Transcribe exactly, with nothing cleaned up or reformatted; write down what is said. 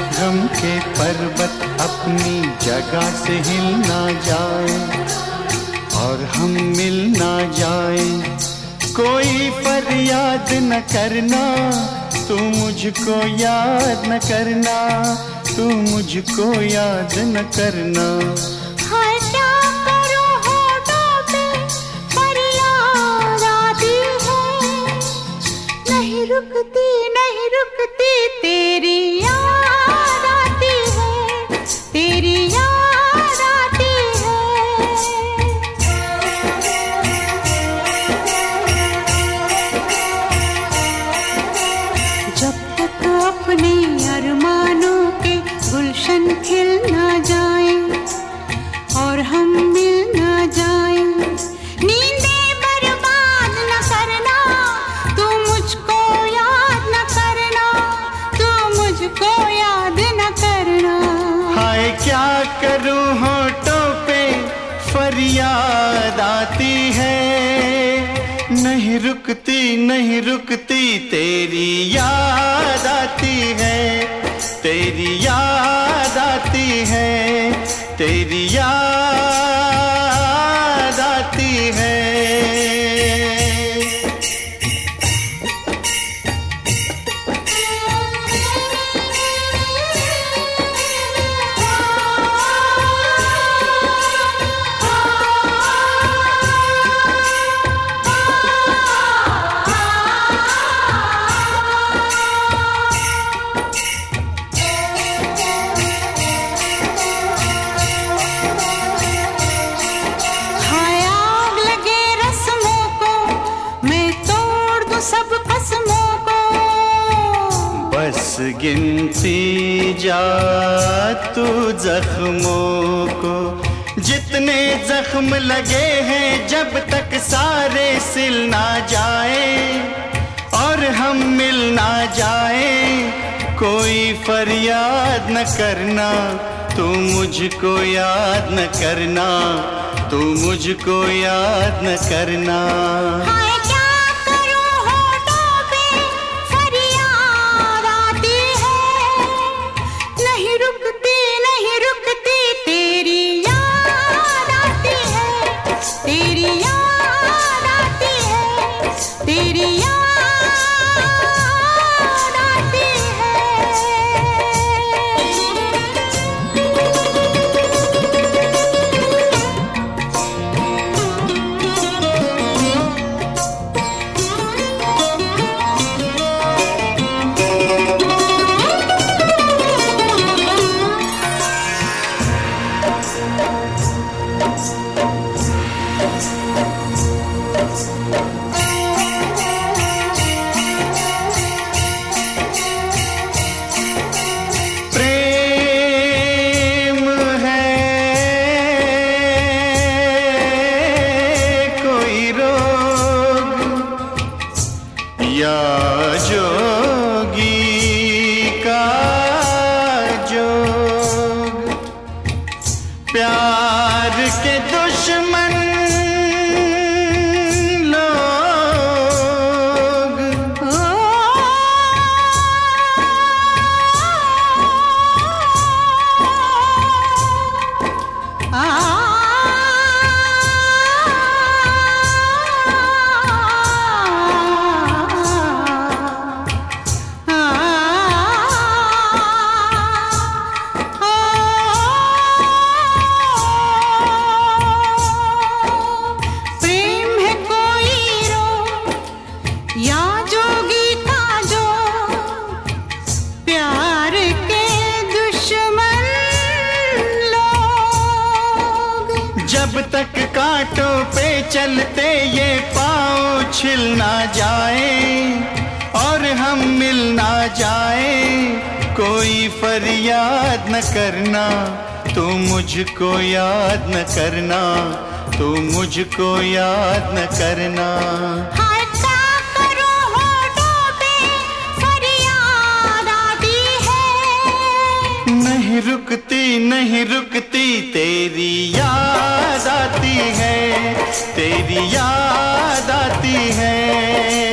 गम के पर्वत अपनी जगह से हिल ना जाए और हम मिल ना जाए। कोई फरियाद न करना, तू मुझको याद न करना, तू मुझको याद न करना। हाय क्या करूं होठों पे फरियाद आती है, नहीं रुकती नहीं रुकती तेरी याद आती है, तेरी याद आती है। जब तक अपने अरमानों के गुलशन खिल ना जाए और हम मिल ना जाए, नींदें बर्बाद न करना, तू मुझको याद न करना, तू मुझको याद न करना। हाय क्या करूं होठों पे फरियाद आती है, नहीं रुकती नहीं रुकती तेरी याद आती है, तेरी याद आती है, तेरी याद आती है। बस गिनती जा तू जख्मों को, जितने जख्म लगे हैं जब तक सारे सिल ना जाए और हम मिल ना जाए। कोई फरियाद न करना, तू मुझको याद न करना, तू मुझको याद न करना। या जोगी का जोग, प्यार के दुश्मन लोग। आ जब तक कांटों पे चलते ये पाँव छिल ना जाए और हम मिल ना जाए। कोई फरियाद न करना, तू मुझको याद न करना, तू मुझको याद न करना। नहीं रुकती नहीं रुकती तेरी याद आती है, तेरी याद आती है।